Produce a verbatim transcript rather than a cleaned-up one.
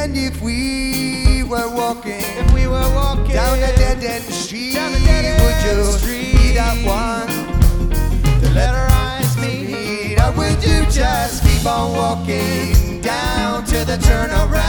And if we were walking, if we were walking down a dead-end street, down a dead-end would you street, be that one to let our eyes meet? or would you just keep on walking down to the turnaround?